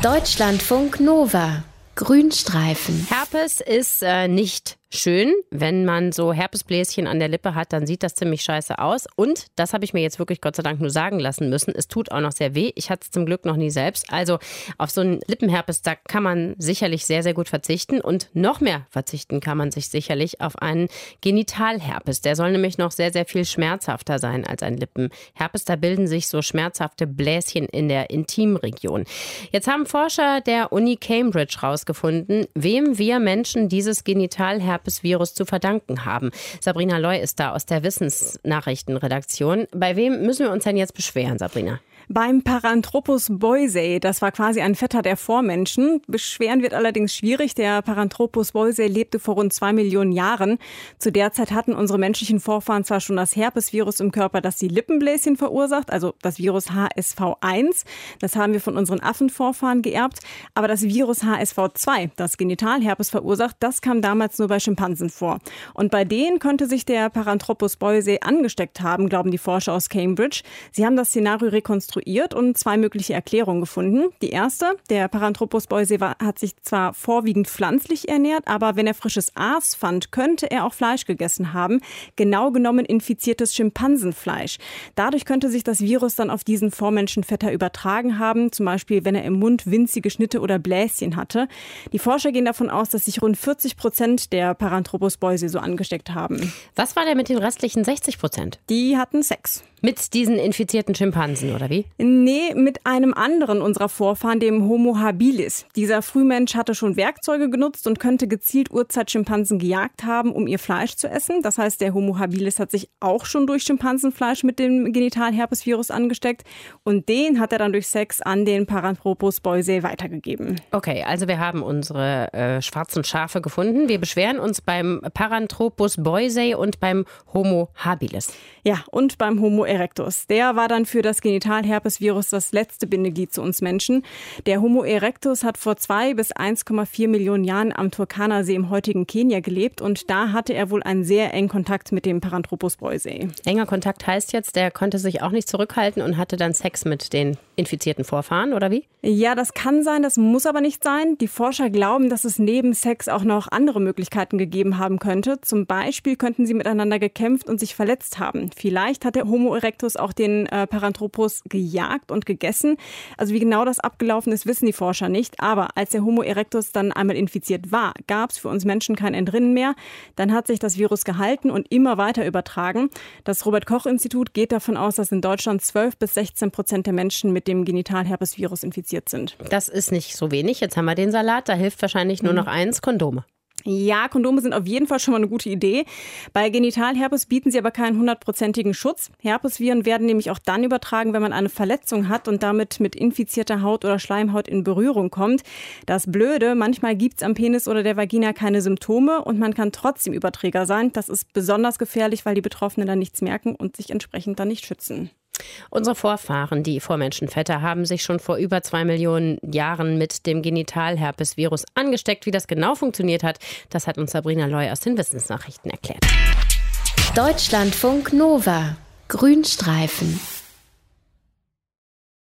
Deutschlandfunk Nova. Grünstreifen. Herpes ist nicht schön. Wenn man so Herpesbläschen an der Lippe hat, dann sieht das ziemlich scheiße aus. Und, das habe ich mir jetzt wirklich Gott sei Dank nur sagen lassen müssen, es tut auch noch sehr weh. Ich hatte es zum Glück noch nie selbst. Also auf so einen Lippenherpes, da kann man sicherlich sehr, sehr gut verzichten. Und noch mehr verzichten kann man sich sicherlich auf einen Genitalherpes. Der soll nämlich noch sehr, sehr viel schmerzhafter sein als ein Lippenherpes. Da bilden sich so schmerzhafte Bläschen in der Intimregion. Jetzt haben Forscher der Uni Cambridge rausgefunden, wem wir Menschen dieses Genitalherpes Virus zu verdanken haben. Sabrina Loy ist da aus der Wissensnachrichtenredaktion. Bei wem müssen wir uns denn jetzt beschweren, Sabrina? Beim Paranthropus boisei, das war quasi ein Vetter der Vormenschen. Beschweren wird allerdings schwierig. Der Paranthropus boisei lebte vor rund 2 Millionen Jahren. Zu der Zeit hatten unsere menschlichen Vorfahren zwar schon das Herpesvirus im Körper, das die Lippenbläschen verursacht, also das Virus HSV1. Das haben wir von unseren Affenvorfahren geerbt. Aber das Virus HSV2, das Genitalherpes verursacht, das kam damals nur bei Schimpansen vor. Und bei denen könnte sich der Paranthropus boisei angesteckt haben, glauben die Forscher aus Cambridge. Sie haben das Szenario rekonstruiert und 2 mögliche Erklärungen gefunden. Die erste, der Paranthropus boisei hat sich zwar vorwiegend pflanzlich ernährt, aber wenn er frisches Aas fand, könnte er auch Fleisch gegessen haben. Genau genommen infiziertes Schimpansenfleisch. Dadurch könnte sich das Virus dann auf diesen Vormenschenvetter übertragen haben, zum Beispiel wenn er im Mund winzige Schnitte oder Bläschen hatte. Die Forscher gehen davon aus, dass sich rund 40% der Paranthropus boisei so angesteckt haben. Was war denn mit den restlichen 60%? Die hatten Sex. Mit diesen infizierten Schimpansen, oder wie? Nee, mit einem anderen unserer Vorfahren, dem Homo habilis. Dieser Frühmensch hatte schon Werkzeuge genutzt und könnte gezielt Urzeitschimpansen gejagt haben, um ihr Fleisch zu essen. Das heißt, der Homo habilis hat sich auch schon durch Schimpansenfleisch mit dem Genitalherpesvirus angesteckt. Und den hat er dann durch Sex an den Paranthropus boisei weitergegeben. Okay, also wir haben unsere schwarzen Schafe gefunden. Wir beschweren uns beim Paranthropus boisei und beim Homo habilis. Ja, und beim Homo erectus. Der war dann für das Genitalherpesvirus das letzte Bindeglied zu uns Menschen. Der Homo erectus hat vor 2 bis 1,4 Millionen Jahren am Turkana-See im heutigen Kenia gelebt und da hatte er wohl einen sehr engen Kontakt mit dem Paranthropus boisei. Enger Kontakt heißt jetzt, der konnte sich auch nicht zurückhalten und hatte dann Sex mit den infizierten Vorfahren, oder wie? Ja, das kann sein, das muss aber nicht sein. Die Forscher glauben, dass es neben Sex auch noch andere Möglichkeiten gegeben haben könnte. Zum Beispiel könnten sie miteinander gekämpft und sich verletzt haben. Vielleicht hat der Homo erectus auch den Paranthropus gejagt und gegessen. Also wie genau das abgelaufen ist, wissen die Forscher nicht. Aber als der Homo erectus dann einmal infiziert war, gab es für uns Menschen kein Entrinnen mehr. Dann hat sich das Virus gehalten und immer weiter übertragen. Das Robert-Koch-Institut geht davon aus, dass in Deutschland 12 bis 16% der Menschen mit dem Genitalherpesvirus infiziert sind. Das ist nicht so wenig. Jetzt haben wir den Salat. Da hilft wahrscheinlich nur noch eins: Kondome. Ja, Kondome sind auf jeden Fall schon mal eine gute Idee. Bei Genitalherpes bieten sie aber keinen 100%igen Schutz. Herpesviren werden nämlich auch dann übertragen, wenn man eine Verletzung hat und damit mit infizierter Haut oder Schleimhaut in Berührung kommt. Das Blöde, manchmal gibt's am Penis oder der Vagina keine Symptome und man kann trotzdem Überträger sein. Das ist besonders gefährlich, weil die Betroffenen dann nichts merken und sich entsprechend dann nicht schützen. Unsere Vorfahren, die Vormenschenvetter, haben sich schon vor über 2 Millionen Jahren mit dem Genitalherpesvirus angesteckt. Wie das genau funktioniert hat, das hat uns Sabrina Loy aus den Wissensnachrichten erklärt. Deutschlandfunk Nova. Grünstreifen.